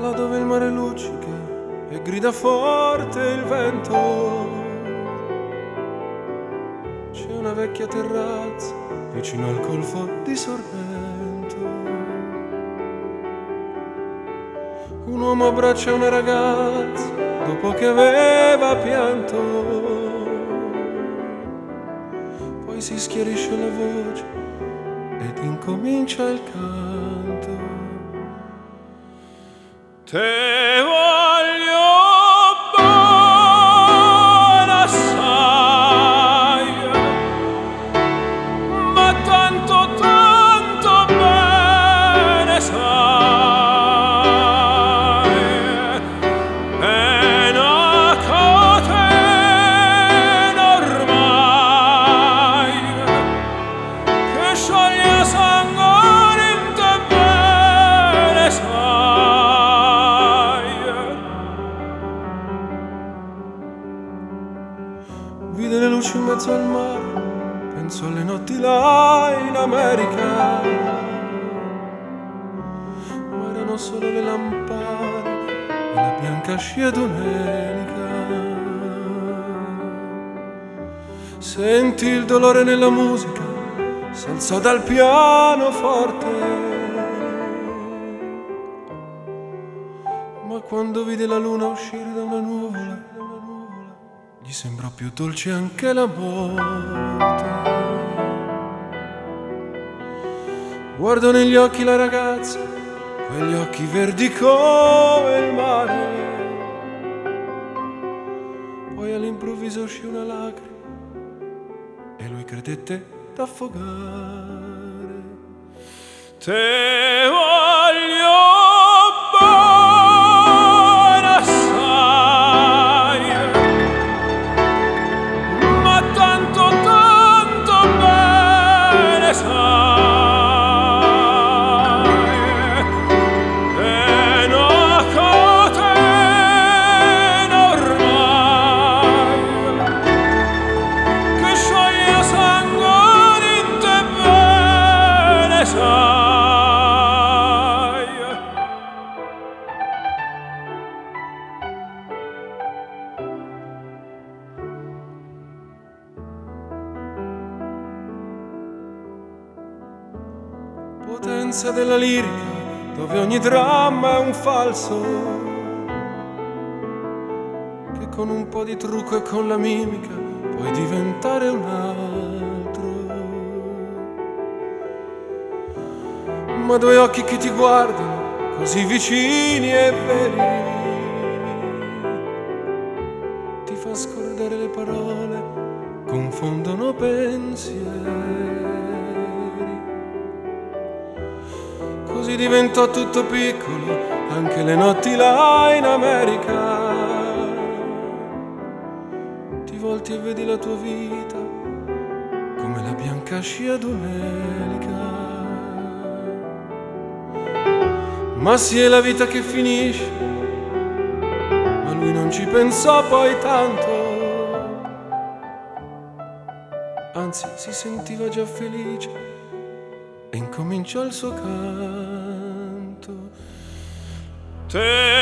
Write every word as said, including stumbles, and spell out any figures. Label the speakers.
Speaker 1: là dove il mare luccica e grida forte il vento, c'è una vecchia terrazza vicino al golfo di Sorrento. Un uomo abbraccia una ragazza dopo che aveva pianto, poi si schiarisce la voce ed incomincia il canto. Te voglio bene assai, ma tanto tanto bene sai, è una catena ormai che scioglie sangue in te bene sai. Vide le luci in mezzo al mare, penso alle notti là in America, ma erano solo le lampade e la bianca scia d'un'elica. Sentì il dolore nella musica, s'alzò dal pianoforte, ma quando vide la luna uscire da una nuvola, gli sembrò più dolce anche la morte. Guardò negli occhi la ragazza, quegli occhi verdi come il mare, poi all'improvviso uscì una lacrima e lui credette d'affogare. Te voglio bene assai, ma tanto tanto bene sai, è una catena ormai che scioglie sangue in te bene sai. Potenza della lirica, dove ogni dramma è un falso, che con un po' di trucco e con la mimica puoi diventare un altro. Ma due occhi che ti guardano così vicini e veri, ti fa scordare le parole, confondono pensieri. Così diventò tutto piccolo, anche le notti là in America. Ti volti e vedi la tua vita come la bianca scia d'un'elica. Ma sì, è la vita che finisce, ma lui non ci pensò poi tanto, anzi si sentiva già felice e incominciò il suo canto. Te